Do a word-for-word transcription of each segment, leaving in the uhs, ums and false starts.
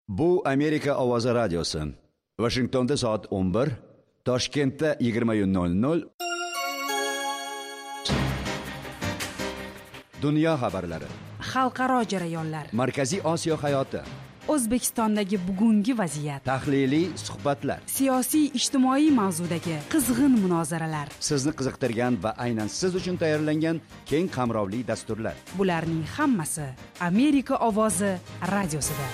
Bu Amerika ovozi radiosi. Washingtonda soat o'n bir, Toshkentda yigirma nol nol. Dunyo xabarlari. Xalqaro jarayonlar. Markaziy Osiyo hayoti. O'zbekistondagi bugungi vaziyat. Tahliliy suhbatlar. Siyosiy ijtimoiy mavzudagi qizg'in munozaralar. Sizni qiziqtirgan va aynan siz uchun tayyorlangan keng qamrovli dasturlar. Bularning hammasi Amerika ovozi radiosida.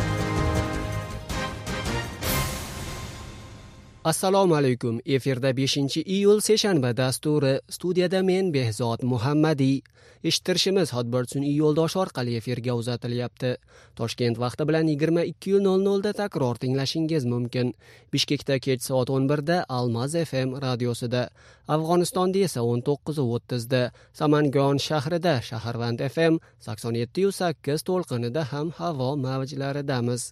Assalomu alaykum. Efirda beshinchi iyul seshanba dasturi. Studiyada men Behzod Muhammadiy. Eshittirishimiz Hotbirds'un yo'ldosh orqali efirga uzatilyapti. Toshkent vaqti bilan yigirma ikki nol nol da takror tinglashingiz mumkin. Bishkekda kech soat o'n birda Almaz F M radiosida, Afg'onistonda esa o'n to'qqiz o'ttiz da, Samangon shahrida Shaharvand F M sakson yetti sakkiz to'lqinida ham havo mavjlaridamiz.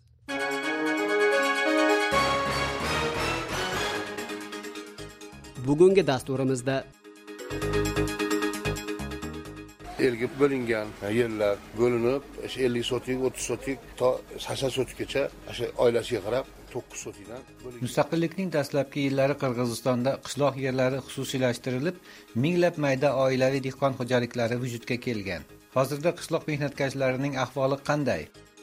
Bugungi dasturimizda elga bo'lingan yerlar bo'linib, ellik sotik, o'ttiz sotik to sakson sotikgacha o'sha oilasiga qarab to'qqiz sotikdan bo'lingan. Mustaqillikning dastlabki yillari Qirg'izistonda qishloq yerlari xususiylashtirilib, minglab mayda oilaviy dehqon xo'jaliklari vujudga kelgan. Hozirda qishloq mehnatkashlarining ahvoli qanday?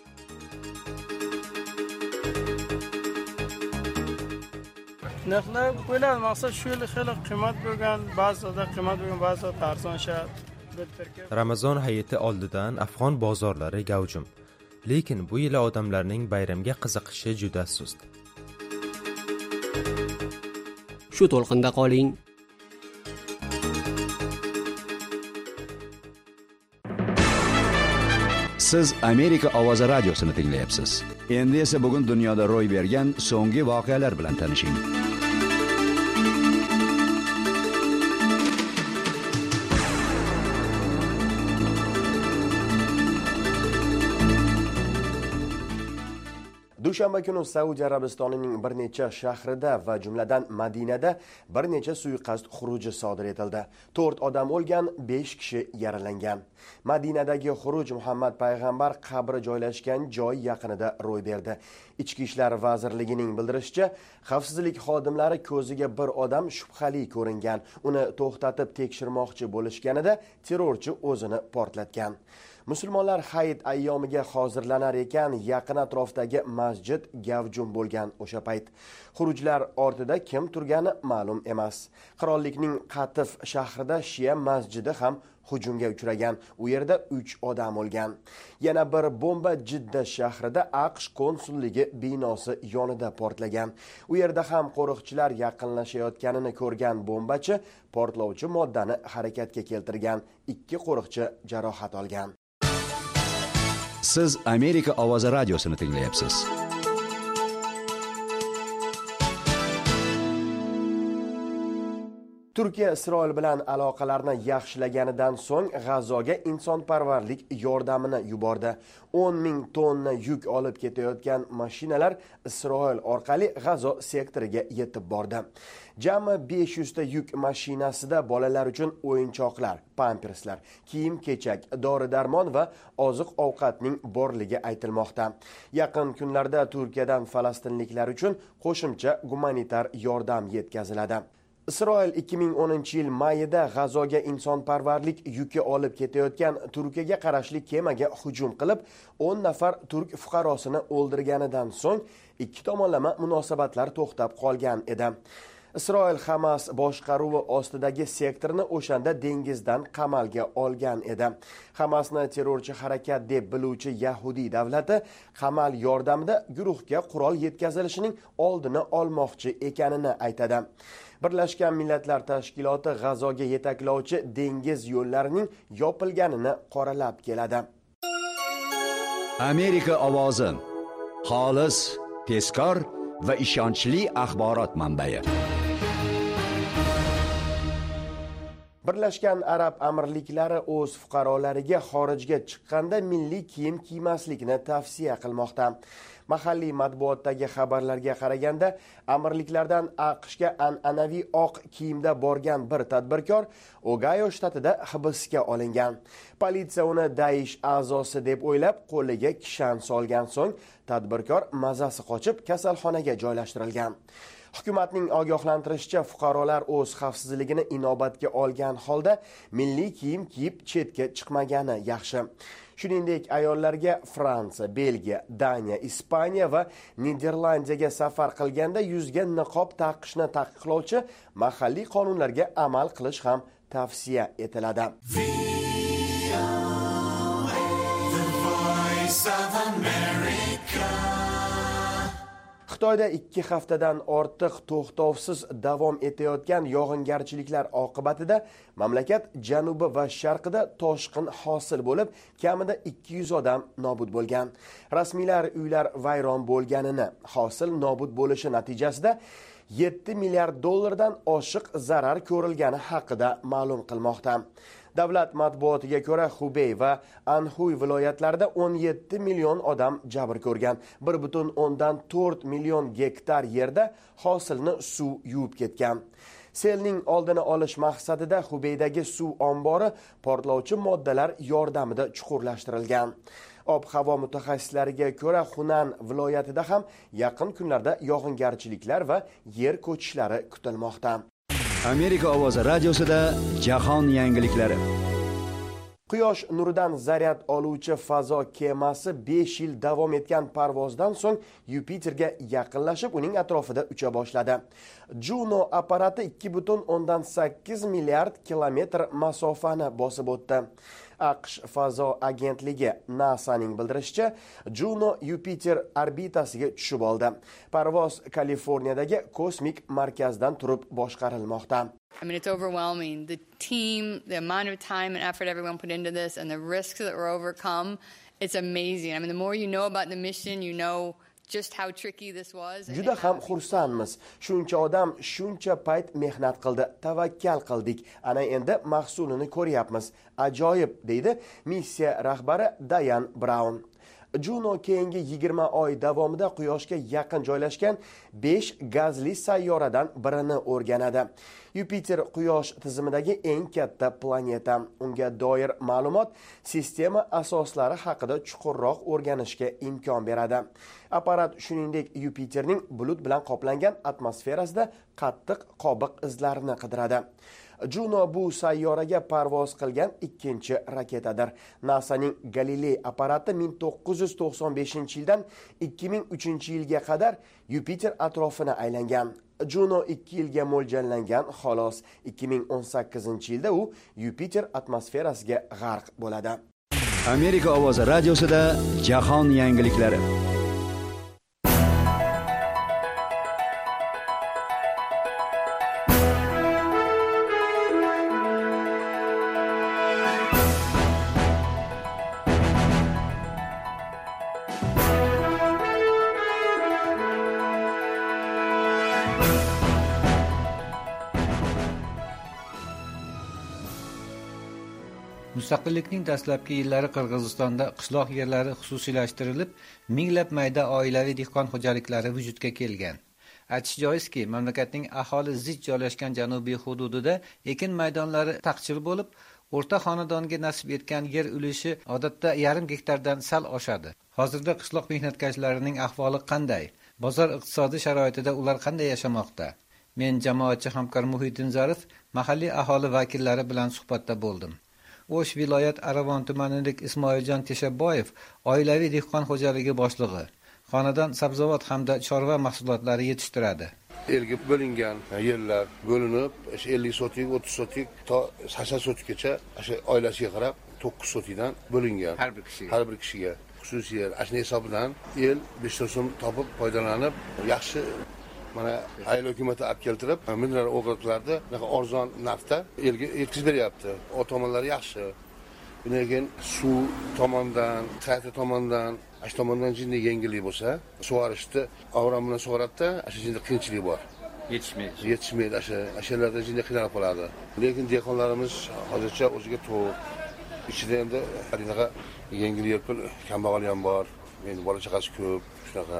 Narxlar bo'ladi, maqsad shu yil xeyli qiymat bo'lgan, ba'zida qiymat bo'lgan, ba'zida arzon shart. Ramazon hayiti oldidan afg'on bozorlari gavjum. Lekin bu yil odamlarning bayramga qiziqishi juda sust. Shu to'lqinda qoling. Siz Amerika ovozi radiosini tinglayapsiz. Endi esa bugun dunyoda ro'y bergan so'nggi voqealar bilan tanishing. Dushanba kuni Saudiya Arabistonining bir necha shahrida va jumladan Madinada bir necha suiqasd xuruji sodir etildi. to'rt odam o'lgan, besh kishi yaralangan. Madinadagi xuruj Muhammad payg'ambar qabri joylashgan joy yaqinida ro'y berdi. Ichki ishlar vazirligining bildirishicha, xavfsizlik xodimlari ko'ziga bir odam shubhali ko'ringan. Uni to'xtatib tekshirmoqchi bo'lishganida terrorchi o'zini portlatgan. Musulmonlar hayit ayyomiga hozirlanar ekan, yaqin atrofdagi masjid gavjum bo'lgan o'sha payt. Xurujlar ortida kim turgani ma'lum emas. Qirollikning Qatif shahrida Shia masjidi ham hujumga uchragan. U yerda uch odam o'lgan. Yana bir bomba Jidda shahrida AQSh konsulligi binosi yonida portlagan. U yerda ham qo'riqchilar yaqinlashayotganini ko'rgan bombachi portlovchi moddani harakatga keltirgan. Ikki qo'riqchi jarohat olgan. Siz Amerika ovozi radiosini tinglayapsiz. Turkiya Isroil bilan aloqalarni yaxshilaganidan so'ng G'azoga insonparvarlik yordamini yubordi. o'n ming tonna yuk olib ketayotgan mashinalar Isroil orqali G'azo sektoriga yetib bordi. Jami besh yuz ta yuk mashinasida bolalar uchun o'yinchoqlar, pamperslar, kiyim-kechak, dori-darmon va oziq-ovqatning borligi aytilmoqda. Yaqin kunlarda Turkiyadan falastinliklar uchun qo'shimcha gumanitar yordam yetkaziladi. Isroil ikki ming o'ninchi yil mayida G'azoga insonparvarlik yuki olib ketayotgan Turkiyaga qarashli kemaga hujum qilib, o'n nafar turk fuqarosini o'ldirganidan so'ng ikki tomonlama munosabatlar to'xtab qolgan edi. Isroil Hamas boshqaruvi ostidagi sektorni o'shanda dengizdan qamalga olgan edi. Hamasni terrorchi harakat deb biluvchi Yahudiy davlati qamal yordamida guruhga qurol yetkazilishining oldini olmoqchi ekanini aytadi. Birlashgan Millatlar Tashkiloti G'azoga yetaklovchi dengiz yo'llarining yopilganini qoralab keladi. Amerika ovozi. Xolis, tezkor va ishonchli axborot manbai. Birlashgan Arab Amirliklari o'z fuqarolariga xorijga chiqqanda milliy kiyim kiymaslikni tavsiya qilmoqda. Mahalliy matbuotdagi xabarlarga qaraganda, amirliklardan AQShga an'anaviy oq kiyimda borgan bir tadbirkor Ogayo shtatida hibsga olingan. Politsiya uni Daesh a'zosi deb o'ylab, qo'liga kishan solgan so'ng, tadbirkor mazasi qochib kasalxonaga joylashtirilgan. Hukumatning ogohlantirishicha, fuqarolar o'z xavfsizligini inobatga olgan holda milliy kiyim kiyib chetga chiqmagani yaxshi. Shuningdek, ayollarga Fransiya, Belgiya, Daniya, Ispaniya va Niderlandiyaga safar qilganda yuzga niqob taqishni taqiqlovchi mahalliy qonunlarga amal qilish ham tavsiya etiladi. Xitoyda ikki haftadan ortiq to'xtovsiz davom etayotgan yog'ingarchiliklar oqibatida mamlakat janubi va sharqida toshqin hosil bo'lib, kamida ikki yuz odam nobud bo'lgan. Rasmiylar uylar vayron bo'lganini, hosil nobud bo'lishi natijasida yetti milliard dollardan oshiq zarar ko'rilgani haqida ma'lum qilmoqda. Davlat matbuotiga ko'ra, Hubei va Anhui viloyatlarida o'n yetti million odam jabr ko'rgan. bir butun o'ndan to'rt million gektar yerda hosilni suv yuvib ketgan. Selning oldini olish maqsadida Hubeydagi suv ombori portlovchi moddalar yordamida chuqurlashtirilgan. Ob-havo mutaxassislariga ko'ra, Hunan viloyatida ham yaqin kunlarda yog'ingarchiliklar va yer ko'chishlari kutilmoqda. Amerika ovozi radiosida jahon yangiliklari. Quyosh nuridan zaryad oluvchi fazo kemasi besh yil davom etgan parvozdan so'ng Yupiterga yaqinlashib, uning atrofida ucha boshladi. Juno apparati ikki butun o'ndan sakkiz milliard kilometr masofani bosib o'tdi. AQSh fazo agentligi NASAning bildirishicha, Juno Yupiter orbitasiga tushib oldi. Parvoz Kaliforniyadagi kosmik markazdan turib boshqarilmoqda. I mean, it's overwhelming. The team, the amount of time and effort everyone put into this, and the risks that were overcome, it's amazing. I mean, the more you know about the mission, you know just how tricky this was. Juda ham xursandmiz. Shuncha odam shuncha payt mehnat qildi, tavakkal qildik. Ana endi mahsulini ko'ryapmiz. Ajoyib, deydi missiya rahbari Diane Brown. Juno keyingi yigirma oy davomida Quyoshga yaqin joylashgan besh gazli sayyoradan birini o'rganadi. Yupiter Quyosh tizimidagi eng katta planeta. Unga doir ma'lumot sistema asoslari haqida chuqurroq o'rganishga imkon beradi. Apparat shuningdek Yupiterning bulut bilan qoplangan atmosferasida qattiq qobiq izlarini qidiradi. Juno bu sayyoraga parvoz qilgan ikkinchi raketadir. NASAning Galiley apparati ming to'qqiz yuz to'qson beshinchi yildan ikki ming uchinchi yilga qadar Yupiter atrofini aylangan. Juno ikki yilga mo'ljallangan, xolos ikki ming o'n sakkizinchi yilda u Yupiter atmosferasiga g'arq bo'ladi. Amerika ovozi radiosida jahon yangiliklari. Mustaqillikning dastlabki yillari Qirg'izistonda qishloq yerlari xususiylashtirilib, minglab mayda oilaviy dehqon xo'jaliklari vujudga kelgan. Aytish joizki, mamlakatning aholi zich joylashgan janubiy hududida ekin maydonlari taqchil bo'lib, o'rta xonadonga nasib etgan yer ulushi odatda yarim gektardan sal oshadi. Hozirda qishloq mehnatkashlarining ahvoli qanday? Bozor iqtisodiy sharoitida ular qanday yashamoqda? Men jamoatchi hamkor Muhiddin Zarif mahalliy aholi vakillari bilan suhbatda bo'ldim. O'sh viloyat Aravon tumanining Ismoiljon Teshaboyev oilaviy dehqon xo'jaligi boshlig'i. Xonadon sabzavot hamda chorva mahsulotlari yetishtiradi. Elga bo'lingan yerlar bo'linib, ellik sotik, o'ttiz sotik to sakson sotikgacha o'sha oilasiga qarab to'qqiz sotikdan bo'lingan. Har bir kishiga. Har bir kishiga xususiy yer. Ashna hisobidan el besh so'm topib foydalanib, yaxshi mana ayol hukumati olib keltirib, mineral o'g'itlarda arzon narxda elga yetkazib beryapti. O tomonlari yaxshi. Lekin suv tomonidan, qayta tomonidan, ash tomondan jinni yengillik bo'lsa, sug'orishda avram bilan sug'oradida, ash jinni qiyinchilik bor. Yetishmaydi. Yetishmaydi, ash ashlarda jinni qiynalib qoladi. Lekin dehqonlarimiz hozircha o'ziga to'g'ri. Ichida endi qanaqa yengil yelpil kambag'al ham bor. endi bola chaqasi ko'p, shunaqa.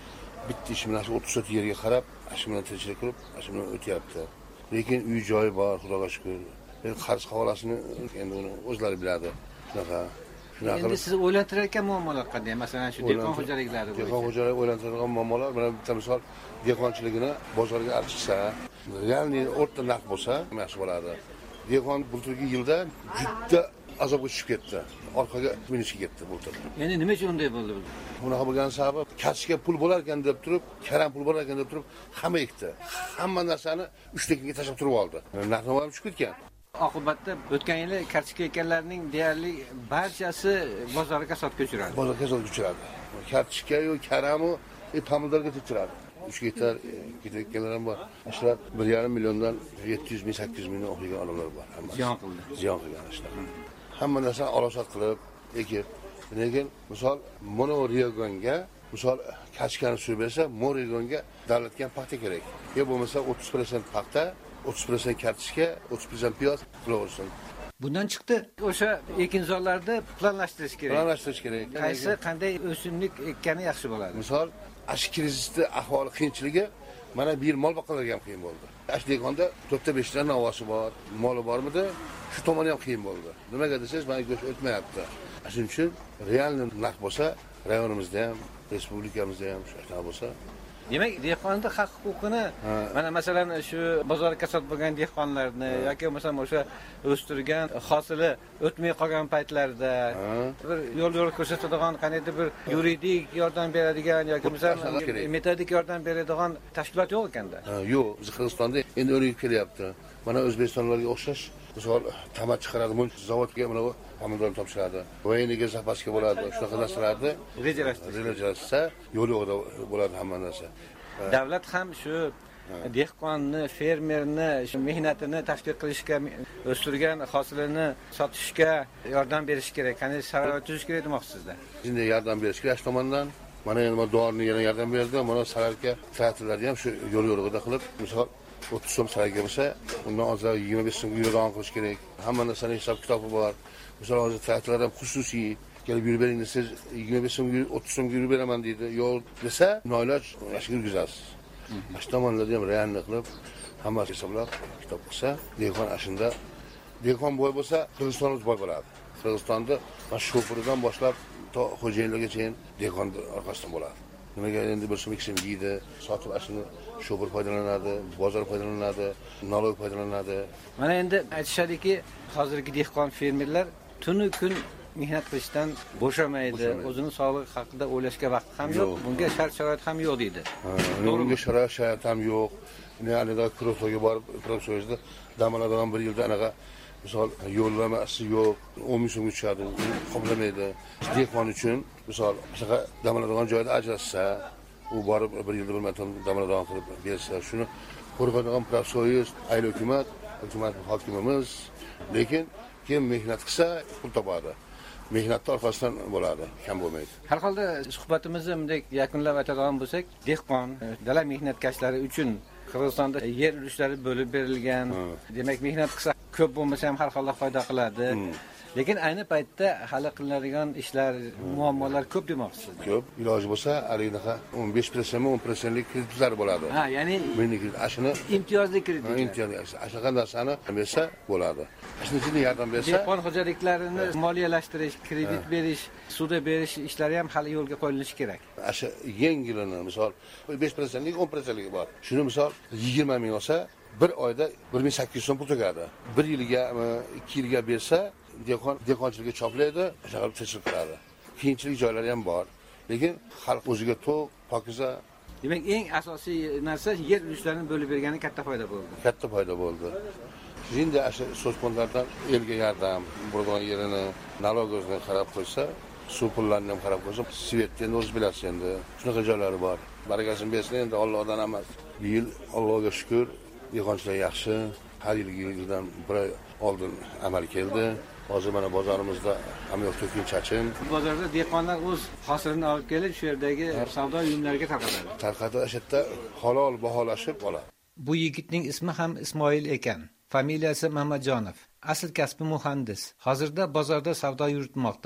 Bitta ish bilan shu o'ttiz so't yerga qarab, shu bilan tirishlik qilib, shu bilan o'tyapti. Lekin uy joyi bor, Xudoga shukr. Endi qarz havolasini endi uni o'zlari biladi. Shunaqa. Shunaqa. Endi siz o'ylantirayotgan muammolar qanday? Masalan, shu dehqon xo'jaliklari bo'yicha. Dehqon xo'jaligi o'ylantiradigan muammolar, mana bitta misol, dehqonchiligini bozorga olib chiqsa, realniy o'rta narx bo'lsa, yaxshi bo'ladi. Dehqon bulturgi yilda juda azobga tushib ketdi. Orqaga minishga ketdi bultur. Endi nima uchun unday bo'ldi bu? Bunaqa bo'lgan sababi kasbga pul bo'lar ekan deb turib, karam pul bo'lar ekan deb turib, hamma ekdi. Hamma narsani uch tekinga tashlab turib oldi. Narxi ham tushib ketgan. Oqibatda o'tgan yili kartoshka ekanlarning deyarli barchasi bozorga kasodga uchradi. Bozorga kasodga uchradi. Kartoshka-yu, karamu, e, pomidorga uchradi. uch gektar ketayotganlar ham bor. Shular bir yarim milliondan yetti yuz ming, sakkiz yuz mingdan o'xshagan odamlar bor. Hammasi ziyon qildi. Ziyon qilgan ishlar. Hamma narsani olosat qilib, ekib, lekin misol mono regionga, misol kartoshkani suv bersa, mono regionga davlatga ham paxta kerak. Yo bo'lmasa o'ttiz foiz paxta, o'ttiz foiz kartoshka, o'ttiz foiz piyoz qilaversin. Bundan chiqdi, o'sha ekinzorlarda planlashtirish kerak. Planlashtirish kerak. Qaysi qanday o'simlik ekkani yaxshi bo'ladi? Misol, ash krizisda ahvoli qiyinchiligi mana bir yil mol boqqanlarga ham qiyin bo'ldi. Ash degonda to'rtta besh ta navosi bor, moli bormidi? Shu tomoni ham qiyin bo'ldi. Nimaga desangiz, mana go'sht o'tmayapti. Shuning uchun realniy narx bo'lsa, rayonimizda ham, respublikamizda ham shunaqa bo'lsa, demak, dehqonning haq huquqini mana masalan shu bozor kasod bo'lgan dehqonlarni yoki bo'lmasa o'sha o'stirgan hosili o'tmay qolgan paytlarda bir yo'l yo'l ko'rsatadigan qanday bir yuridik yordam beradigan yoki bo'lmasa metodik yordam beradigan tashkilot yo'q ekanda. Yo'q, biz Qirg'izistonda endi o'rnib kelyapti. Mana O'zbekistonlarga o'xshash, misol tomat chiqaradi, bunch zavodga mana pomidor topshiradi. Voyniga zapaska bo'ladi, shunaqa narsalarni rejalashtirsa, yo'l yo'g'ida bo'ladi hamma narsa. Davlat ham shu dehqonni, fermerni shu mehnatini tashkil qilishga, o'stirgan hosilini sotishga yordam berish kerak. Qanday sharoit tuzish kerak demoqsizda? Shunday yordam berish kerak tomondan. Mana endi dorini yana yordam berdi, mana saralka traktorlarni ham shu yo'l yo'rig'ida qilib, misol o'ttiz so'm saralka bo'lsa, undan ozroq yigirma besh so'mga yo'ldan qilish kerak. Hamma narsaning hisob kitobi bor. Misol hozir traktorlar ham xususiy kelib yurib bering desa, yigirma besh so'mga, o'ttiz so'mga yurib beraman deydi. Yo'q desa, noiloj mashgul yurgizasiz. Shu tomonlarda ham realniy qilib, hammasi hisoblab kitob qilsa, dehqon ashunda dehqon boy bo'lsa, Qirg'izistonimiz boy bo'ladi. Qirg'izistonda mana shofirdan boshlab to xo'jayinlargacha dehqon orqasidan bo'ladi. Nimaga endi bir so'm ikki so'm yeydi, sotib ashuni shofir foydalanadi, bozor foydalanadi, налог foydalanadi. Mana endi aytishadiki, hozirgi dehqon fermerlar tunu kun mehnat qilishdan bo'shamaydi. O'zining sog'lig'i haqida o'ylashga vaqt ham yo'q, bunga shart-sharoit ham yo'q deydi. Bunga shart-sharoit ham yo'q. Ya'nida Kurotga borib, Kurotda dam oladigan bir yilda anaqa misol yo'llamasi yo'q, o'n ming so'mga tushadi, qoplamaydi. Dehqon uchun misol shunaqa dam oladigan joyda ajratsa, u borib bir yilda bir marta dam oladigan qilib bersa, shuni qo'rqadigan profsoyuz, ayol hukumat, hukumat hokimimiz, lekin kim mehnat qilsa, pul topadi. Mehnatning orqasidan bo'ladi, kam bo'lmaydi. Har holda suhbatimizni bunday yakunlab aytadigan bo'lsak, dehqon dala mehnatkashlari uchun Qirg'izistonda yer ulushlari bo'lib berilgan. Demak, mehnat qilsa ko'p bo'lmasa ham har holda foyda qiladi. Lekin ayni paytda hali qilinadigan ishlar, muammolar ko'p demoqchisiz. Ko'p. Iloji bo'lsa, haligacha o'n besh foiz, o'n foiz lik kreditlar bo'ladi. Ha, ya'ni ashuni imtiyozli kreditlar. Imtiyozli. Ashuna narsani bersa bo'ladi. Ashuni uchun yordam bersa, dehqon xo'jaliklarini moliyalashtirish, kredit berish, suda berish ishlari ham hali yo'lga qo'yilishi kerak. Asha yengilini, misol besh foiz lik, o'n foiz lik bor. Shuni misol yigirma ming olsa, bir oyda bir ming sakkiz yuz so'm pul to'ladi. bir yilga, ikki yilga bersa, dehqon dehqonchilikka choplaydi, shaqab tashkil qiladi. Qiyinchilik joylari ham bor, lekin xalq o'ziga to'q, pokiza. Demak, eng asosiy narsa yer ulushlarini bo'lib bergani katta foyda bo'ldi. Katta foyda bo'ldi. Endi asha so'zponlardan elga yordam, bo'lgan yerini налоговga qarab qo'ysa, suv pullarini ham qarab qo'ysa, Svetda endi o'z bilasiz endi. Shunaqa joylari bor. Barakasini bersin endi Allohdan emas. Bu yil Allohga shukr, dehqonchilar yaxshi. Har yilgi yildan bir oy oldin amal keldi. Hozir mana bozorimizda hamyoq to'kin chachin. Bozorda dehqonlar o'z hosilini olib kelib, shu yerdagi savdo uyumlariga tarqatadi. Tarqatib, o'sha yerda halol baholashib oladi. Bu yigitning ismi ham Ismoil ekan. Familiyasi Mamadjonov. Asl kasbi muhandis. Hozirda bozorda savdo yuritmoqda.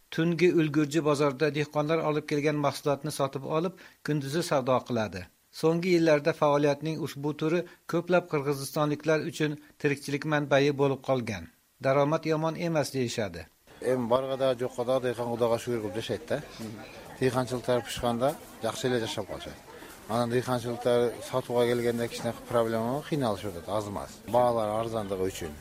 Tungi ulgurji bozorda dehqonlar olib kelgan mahsulotni sotib olib, kunduzi savdo qiladi. So'nggi yillarda faoliyatning ushbu turi ko'plab qirg'izistonliklar uchun tirikchilik manbai bo'lib qolgan. Daromad yomon emas deyshadi. Em borg'ada jo'qada dehqon xudoga shukr qilib yashaydi-da. Dehqonchiliklar pishganda yaxshilik yashab qoladi. Mana dehqonchiliklar sotuvga kelganda kichkina problema qiynalish o'tadi, oz emas. Baholar arzonligi uchun.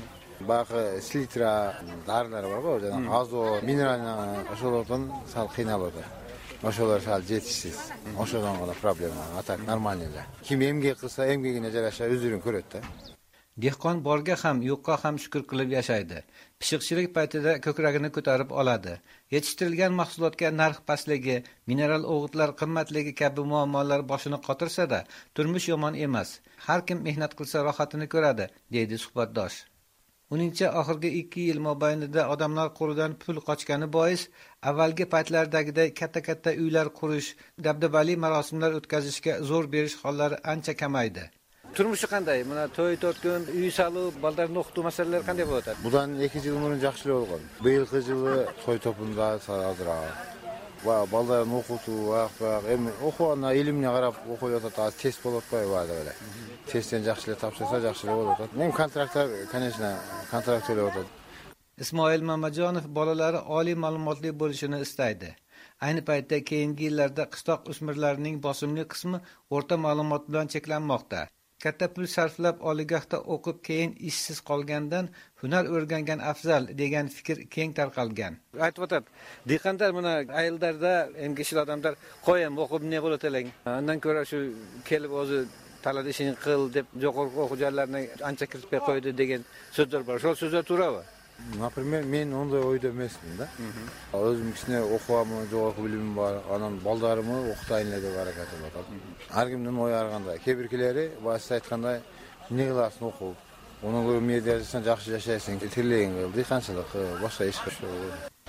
Baqi slitra dorilar bor-ku, o'shadan azot, mineralni o'shalardan sal qiynaladi. O'shalar sal jetishsiz. O'shadan g'ala problema, atak normalnilar. Kim emgak qilsa, emgagini jarasha o'zirini ko'radi-da. Dehqon borga ham, yo'qqa ham shukr qilib yashaydi. Pishiqchilik paytida ko'kragini ko'tarib oladi. Yetishtirilgan mahsulotga narx pastligi, mineral o'g'itlar qimmatligi kabi muammolar boshini qotirsa-da, turmush yomon emas. Har kim mehnat qilsa rohatini ko'radi, deydi suhbatdosh. Uningcha oxirgi ikki yil mobaynida odamlar qo'lidan pul qochgani bois, avvalgi paytlardagidek katta-katta uylar qurish, dabdabali marosimlar o'tkazishga zo'r berish hollari ancha kamaydi. Turmushi qanday? Mana to'y to'tgun, uy salib, baldarni o'qituv masalalar qanday bo'ladi? Bundan ikki yil burun yaxshilik bo'lgan. Bu yilgi yili to'y to'punda sarazroq. Va baldarni o'qituv va ham o'quvana ilmni qarab o'qiyotadi, test bo'lib qo'yadi o'yle. Testdan yaxshilik topshirsa yaxshilik bo'ladi. Men kontraktlar, конечно, kontrakt to'layotadi. Ismoil Mamajonov bolalari oliy ma'lumotli bo'lishini istaydi. Ayni paytda keyingi yillarda qishloq o'smirlarining bosimli qismi o'rta ma'lumot bilan cheklanmoqda. Katta pul sarflab oliygohda o'qib keyin ishsiz qolgandan hunar o'rgangan afzal degan fikr keng tarqalgan. Aytib o'tadi, dehqonlar mana ayillarda emgishli odamlar qo'yam o'qib ne bo'latalang. Undan ko'ra shu kelib o'zi talab ishini qil deb jo'qorqi o'quvchilarni ancha kiritib qo'ydi degan so'zlar bor. Shu so'zlar to'g'rimi? Например, men unday o'yda emasman-da. O'zim kichkina o'qiyapman, jo'qorqi bilimim bor, onam boldarimni o'qitayinlar deb harakat qilyapman. Har kimning o'yi har qanday. Kebrikilari vosita aytganda negilasini o'qib, uni ko'ra mediadan yaxshi yashaysan, tillaying qildi, qanchalik boshqa ish qilish.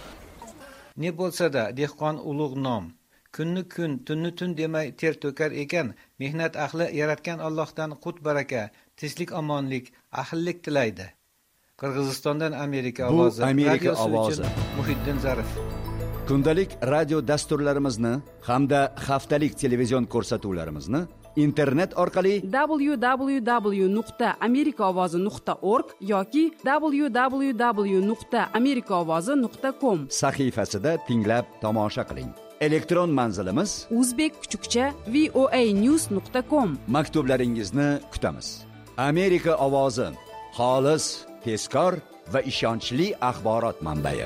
Ne bo'lsa-da, dehqon ulug' nom. Kunni kun, tunni tun demay ter to'kar ekan, mehnat ahli yaratgan Allohdan qut baraka, tinchlik omonlik, ahillik tilaydi. Qirg'izistondan Amerika ovozi. Bu Amerika ovozi. Muhiddin Zarif. Kundalik radio dasturlarimizni hamda haftalik televizion ko'rsatuvlarimizni internet orqali w w w nuqta amerika ovozi nuqta org yoki w w w nuqta amerika ovozi nuqta com sahifasida tinglab tomosha qiling. Elektron manzilimiz uzbek kuchukcha voa news nuqta com. Maktublaringizni kutamiz. Amerika ovozi, xolis, tezkor va ishonchli axborot manbai.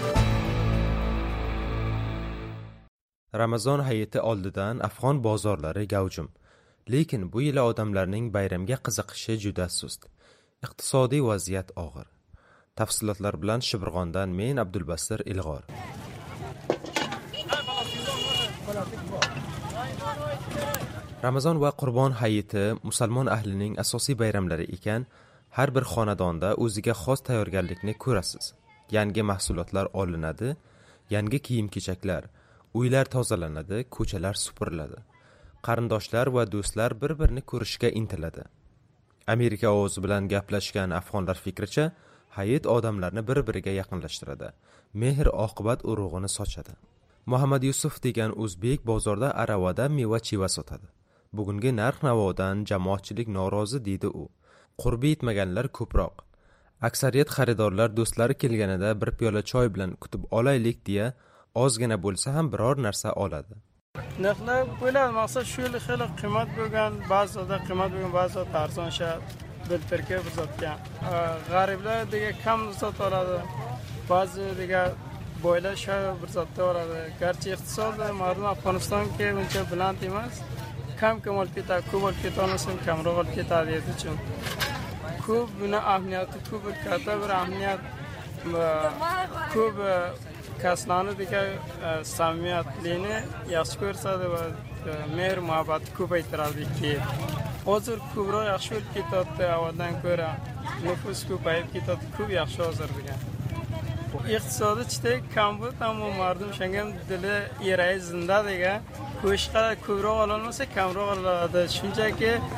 Ramazon hayiti oldidan afg'on bozorlari gavjum. Lekin bu yil odamlarning bayramga qiziqishi juda sust. Iqtisodiy vaziyat og'ir. Tafsilotlar bilan Shibirg'ondan men Abdulbasir Ilg'or. Ramazon va Qurbon hayiti musulmon ahlining asosiy bayramlari ekan, har bir xonadonda o'ziga xos tayyorgarlikni ko'rasiz. Yangi mahsulotlar olinadi, yangi kiyim-kechaklar, uylar tozalanadi, ko'chalar supuriladi. Qarindoshlar va do'stlar bir-birini ko'rishga intiladi. Amerika ovozi bilan gaplashgan afg'onlar fikricha, hayit odamlarni bir-biriga yaqinlashtiradi, mehr-oqibat urug'ini sochadi. Muhammad Yusuf degan o'zbek bozorda aravada meva-cheva sotadi. Bugungi narx-navodan jamoatchilik norozi deydi u. Qurbi yetmaganlar ko'proq. Aksariyat xaridorlar do'stlari kelganida bir piyola choy bilan kutib olaylik deya ozgina bo'lsa ham biror narsa oladi. Narxlar bo'ladi, maqsad shu yil xeyli qiymat bo'lgan, ba'zida qiymat bo'lgan, ba'zida arzon shart biltirga bizotgan. G'ariblar degan kam sot oladi, ba'zi degan boylar shu bir sotda oladi. Garchi iqtisod mardum Afg'onistonga uncha baland emas, kam kam olib ketadi, ko'p olib ketolmasin, kamroq olib ketadi uchun. Ko'p buni ahamiyati ko'p, katta bir ahamiyat ko'p kaslarni degan samimiyatlikni yaxshi ko'rsatadi va mehr muhabbat ko'paytiradi. Hozir ko'proq yaxshi bo'lib ketyapti, avvaldan ko'ra nufus ko'payib ketyapti, ko'p yaxshi hozir degan. Iqtisodiy chiday kam bo'ldi, ammo mardum shunga dili eray zinda degan, ko'shqa ko'proq ololmasa kamroq oladi. Shunchaki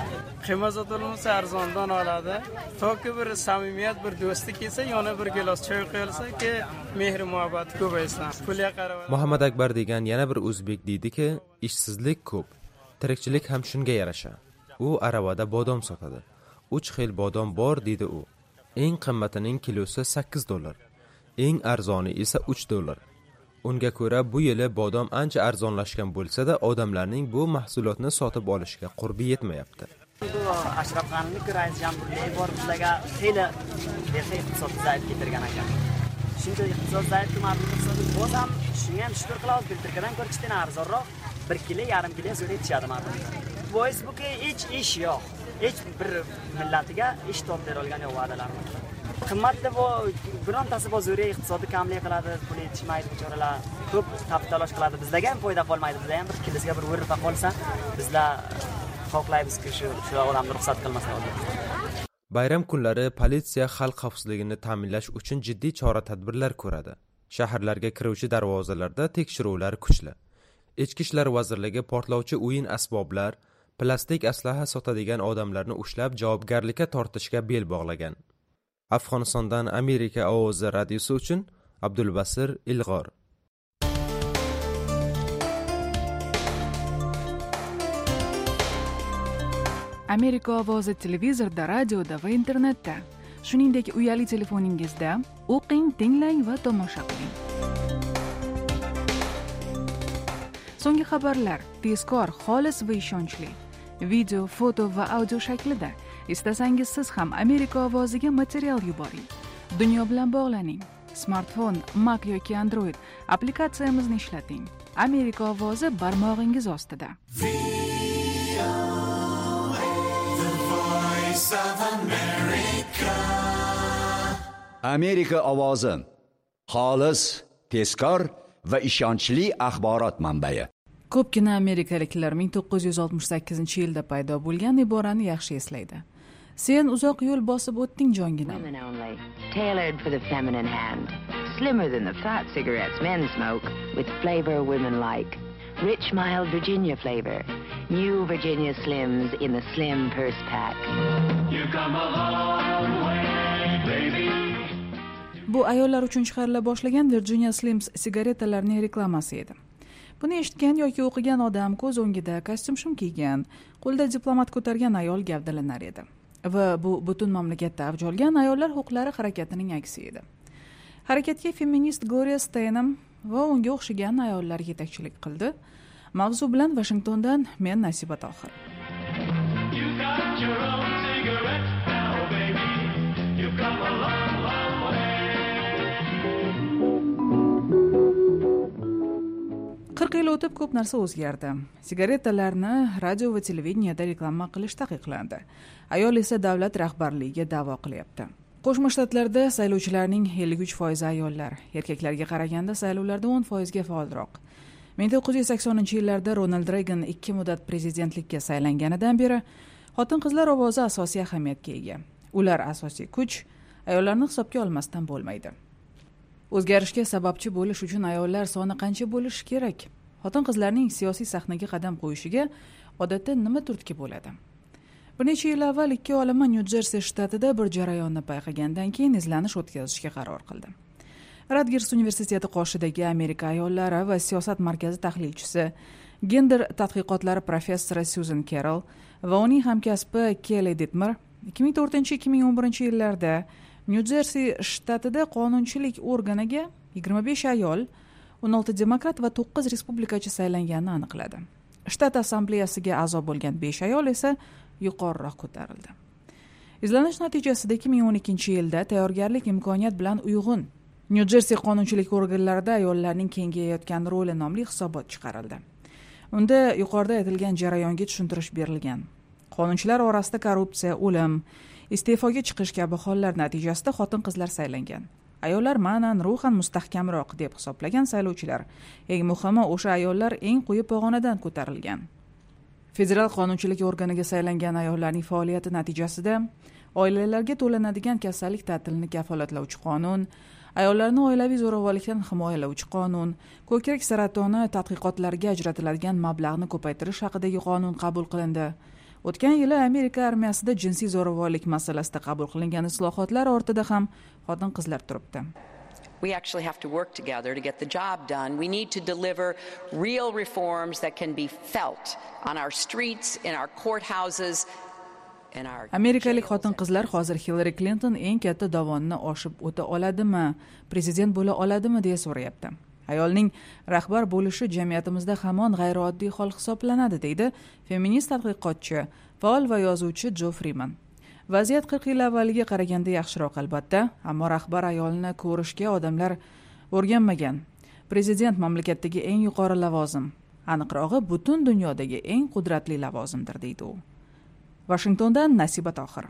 qiymat sotilmasa arzondan oladi. Toki bir samimiyat, bir do'sti kelsa, yana bir gilos choy qo'yilsa ki mehr muhabbat ko'paysin. Pulga qarab. Muhammad Akbar degan yana bir o'zbek deydiki, ishsizlik ko'p, tirikchilik ham shunga yarasha. U aravada bodom sotadi. uch xil bodom bor dedi u. Eng qimmatining kilosi sakkiz dollar, eng arzoni esa uch dollar. Unga ko'ra bu yili bodom ancha arzonlashgan bo'lsa-da, odamlarning bu mahsulotni sotib olishga qurbi yetmayapti. Bu Ashraf G'anining rais jamburligi bor bizlarga xeyli behiy iqtisod zaif ketirgan ekan. Shunday iqtisod zaif ma'lum iqtisodiy bo'z ham shunga ham shukur qilamiz, bildirgan ko'rchidan arzonroq bir kilo yarim kilo zo'r yetishadi ma'lum. Facebook'ga hech ish yo'q. Hech bir millatiga ish topib bera olgan yo'q va'dalarimiz. Qimmatli bu birontasi bozoriy iqtisodiy kamlik qiladi, pul yetishmaydi bechoralar. Ko'p taftilash qiladi. Bizlarga ham foyda qolmaydi. Bizlar ham bir kilosiga bir o'rta qolsa, bizlar xohlaymizki shu shu odamni ruxsat qilmasa bo'ladi. Bayram kunlari politsiya xalq xavfsizligini ta'minlash uchun jiddiy chora-tadbirlar ko'radi. Shaharlarga kiruvchi darvozalarda tekshiruvlar kuchli. Ichki ishlar vazirligi portlovchi o'yin asboblar, plastik aslaha sotadigan odamlarni ushlab javobgarlikka tortishga bel bog'lagan. Afg'onistondan Amerika ovozi radiosi uchun Abdulbasir Ilg'or. Amerika ovozi televizorda, radioda va internetda, shuningdek uyali telefoningizda o'qing, tinglang va tomosha qiling. So'nggi xabarlar tezkor, xolis va ishonchli. Video, foto va audio shaklida. Istasangiz siz ham Amerika ovoziga material yuboring. Dunyo bilan bog'laning. Smartfon, Mac yoki Android applikatsiyamizni ishlating. Amerika ovozi barmog'ingiz ostida. Amerika ovozi xolis, tezkor va ishonchli axborot manbai. Ko'pgina amerikaliklar ming to'qqiz yuz oltmish sakkizinchi yilda paydo bo'lgan iborani yaxshi eslaydi. Sen uzoq yo'l bosib o'tding jonginam. Tailored for the feminine hand. Slimmer than the fat cigarettes men smoke, with flavor women like. Rich mild Virginia flavor. New Virginia Slims in the slim purse pack. You come a long way, baby. Bu ayollar uchun chiqarila boshlagan Virginia Slims sigaretalarining reklamasi edi. Buni eshitgan yoki o'qigan odam ko'z o'ngida kostyum shim kiygan, qo'lda diplomat ko'targan ayol gavdalanar edi. Va bu butun mamlakatda avj olgan ayollar huquqlari harakatining aksi edi. Harakatga feminist Gloria Steinem va unga o'xshagan ayollar yetakchilik qildi. Mavzu bilan Washingtondan men Nasiba Tohir. qirq yil o'tib ko'p narsa o'zgardi. Sigaretalarni radio va televideniyada reklama qilish taqiqlandi. Ayol esa davlat rahbarligiga da'vo qilyapti. Qo'shma Shtatlarda saylovchilarning ellik uch foizi ayollar, erkaklarga qaraganda saylovlarda o'n foizga faolroq. ming to'qqiz yuz saksoninchi yillarda Ronald Reagan ikki muddat prezidentlikka saylanganidan beri xotin-qizlar ovozi asosiy ahamiyatga ega. Ular asosiy kuch, ayollarni hisobga olmasdan bo'lmaydi. O'zgarishga sababchi bo'lish uchun ayollar soni qancha bo'lishi kerak? Xotin-qizlarning siyosiy sahnaga qadam qo'yishiga odatda nima turtki bo'ladi? Bir necha yil avval ikki olima Nyu-Jersey shtatida bir jarayonni payqagandan keyin izlanish o'tkazishga qaror qildi. Radgers universiteti qoshidagi Amerika ayollari va siyosat markazi tahlilchisi, gender tadqiqotlari professori Susan Carroll va uning hamkasbi Kelly Dittmer ikki ming to'rtinchi - ikki ming o'n birinchi yillarda Nyu-Jersey shtatida qonunchilik organiga yigirma besh ayol, o'n olti demokrat va to'qqiz respublikachi saylanganini aniqladi. Shtat assambleyasiga a'zo bo'lgan besh ayol esa yuqoriroq ko'tarildi. Izlanish natijasida ikki ming o'n ikkinchi yilda tayyorgarlik imkoniyat bilan uyg'un Nyu-Jersey qonunchilik organlarida ayollarning kengayayotgan roli nomli hisobot chiqarildi. Unda yuqorida aytilgan jarayonga tushuntirish berilgan. Qonunchilar orasida korrupsiya, o'lim, iste'foga chiqish kabi hollar natijasida xotin-qizlar saylangan. Ayollar ma'nan ruhan mustahkamroq deb hisoblagan saylovchilar. Eng muhimi, o'sha ayollar eng quyi pog'onadan ko'tarilgan. Federal qonunchilik organiga saylangan ayollarning faoliyati natijasida oilalarga to'lanadigan kasallik ta'tilini kafolatlovchi qonun, ayollarni oilaviy zo'ravonlikdan himoyalovchi qonun, ko'krak saratoni tadqiqotlariga ajratiladigan mablag'ni ko'paytirish haqidagi qonun qabul qilindi. o'tgan yili Amerika armiyasida jinsiy zo'ravonlik masalasida qabul qilingan islohotlar ortida ham xotin-qizlar turibdi. We actually have to work together to get the job done. We need to deliver real reforms that can be felt on our streets, in our courthouses, in our Amerikalik xotin-qizlar hozir Hillary Clinton eng katta dovonni oshib o'ta oladimi, prezident bo'la oladimi deya so'rayapti. Ayolning rahbar bo'lishi jamiyatimizda hamon g'ayrioddiy hol hisoblanadi, deydi feminist tadqiqotchi, faol va yozuvchi Jo Freeman. Vaziyat qirq yil avvaliga qaraganda yaxshiroq albatta, ammo rahbar ayolni ko'rishga odamlar o'rganmagan. Prezident mamlakatdagi eng yuqori lavozim, aniqrog'i butun dunyodagi eng qudratli lavozimdir, deydi u. Washingtondan Nasiba Tohir.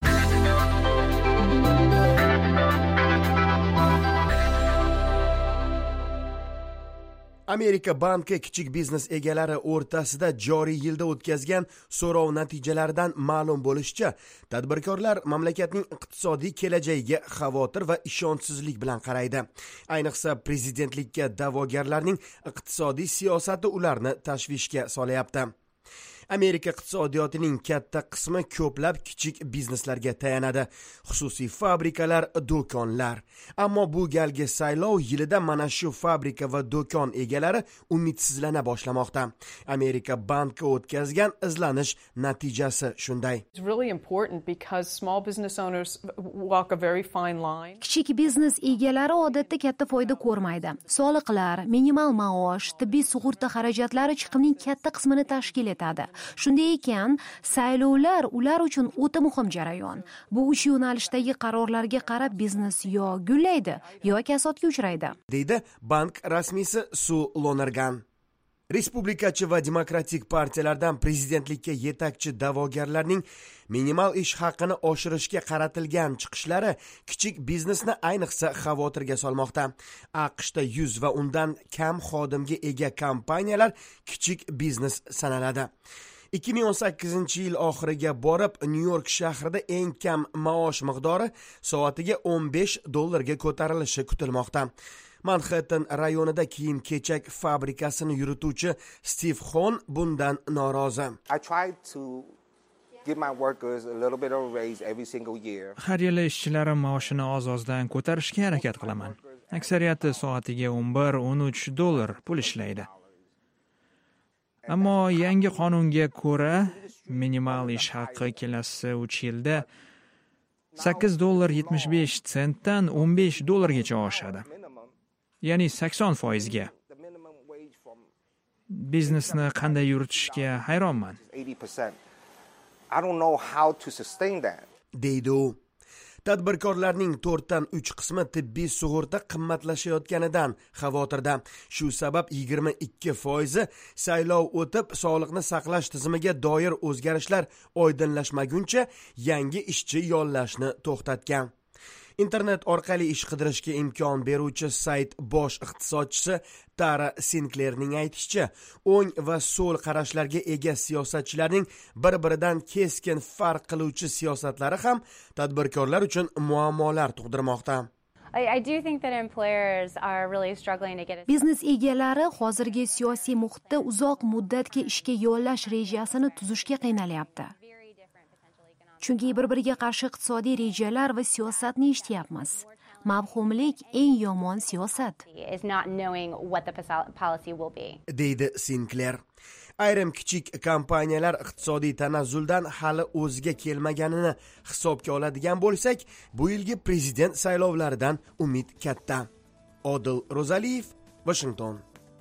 Amerika banki kichik biznes egalari o'rtasida joriy yilda o'tkazgan so'rov natijalaridan ma'lum bo'lishicha, tadbirkorlar mamlakatning iqtisodiy kelajagiga xavotir va ishonchsizlik bilan qaraydi. Ayniqsa prezidentlikka da'vogarlarning iqtisodiy siyosati ularni tashvishga solyapti. Amerika iqtisodiyotining katta qismi ko'plab kichik bizneslarga tayanadi, xususiy fabrikalar, do'konlar. Ammo bu galgi saylov yilida mana shu fabrika va do'kon egalari umidsizlana boshlamoqda. Amerika banki o'tkazgan izlanish natijasi shunday. It's really important because small business owners walk a very fine line. Kichik biznes egalari odatda katta foyda ko'rmaydi. Soliqlar, minimal maosh, tibbiy sug'urta xarajatlari chiqimning katta qismini tashkil etadi. Shunday ekan, saylovlar ular uchun o'ta muhim jarayon. Bu uch yo'nalishdagi qarorlarga qarab biznes yo gullaydi, yo kasodga uchraydi, deydi bank rasmiysi Su Lonergan. Respublikachi va demokratik partiyalardan prezidentlikka yetakchi da'vogarlarning minimal ish haqini oshirishga qaratilgan chiqishlari kichik biznesni ayniqsa xavotirga solmoqda. AQShda yuz va undan kam xodimga ega kompaniyalar kichik biznes sanaladi. ikki ming o'n sakkizinchi yil oxiriga borib, Nyu-York shahrida eng kam maosh miqdori soatiga o'n besh dollarga ko'tarilishi kutilmoqda. Manhattan rayonida kiyim-kechak fabrikasini yurituvchi Steve Hon bundan norozi. I tried to give my workers a little bit of a raise every single year. Har yili ishchilarim maoshini oz-ozdan ko'tarishga harakat qilaman. Aksariyati soatiga o'n bir o'n uch dollar pul ishlaydi. Ammo yangi qonunga ko'ra minimal ish haqi kelasi uch yilda sakkiz dollar yetmish besh sentdan o'n besh dollargacha oshadi. Ya'ni sakson foizga. Biznesni qanday yuritishga hayronman. I don't know how to sustain that. deydi u. Tadbirkorlarning to'rtdan uch qismi tibbiy sug'urta qimmatlashayotganidan xavotirda. Shu sabab yigirma ikki foizi saylov o'tib sog'liqni saqlash tizimiga doir o'zgarishlar oydinlashmaguncha yangi ishchi yollashni to'xtatgan. Internet orqali ish qidirishga imkon beruvchi sayt bosh iqtisodchisi Tara Sinclairning aytishicha, o'ng va so'l qarashlarga ega siyosatchilarning bir-biridan keskin farq qiluvchi siyosatlari ham tadbirkorlar uchun muammolar tug'dirmoqda. I do think that employers are really struggling to get it. Biznes egalari hozirgi siyosiy muhitda uzoq muddatga ishga yollash rejasini tuzishga qiynalyapti. Chunki bir-biriga qarshi iqtisodiy rejalar va siyosatni eshityapmiz. Mavhumlik eng yomon siyosat. Is not knowing what the policy will be. deydi Sinclair. Ayrim kichik kompaniyalar iqtisodiy tanazzuldan hali o'ziga kelmaganini hisobga oladigan bo'lsak, bu yilgi prezident saylovlaridan umid katta. Odil Rozaliyev, Washington.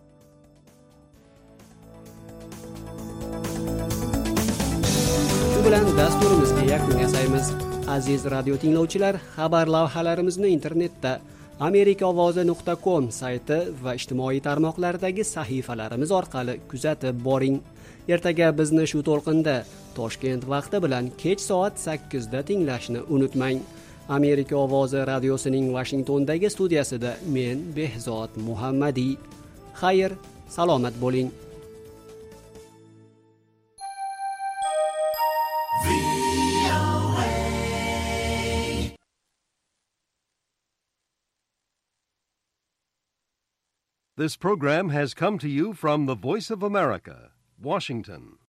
bilan dasturimizga yakun yasaymiz. Aziz radio tinglovchilar, xabar lavhalarimizni internetda amerika ovozi nuqta com sayti va ijtimoiy tarmoqlardagi sahifalarimiz orqali kuzatib boring. Ertaga bizni shu to'lqinda Toshkent vaqti bilan kech soat sakkizda tinglashni unutmang. Amerika ovozi radiosining Washingtondagi studiyasida men Behzod Muhammadiy. Xayr, salomat bo'ling. This program has come to you from the Voice of America, Washington.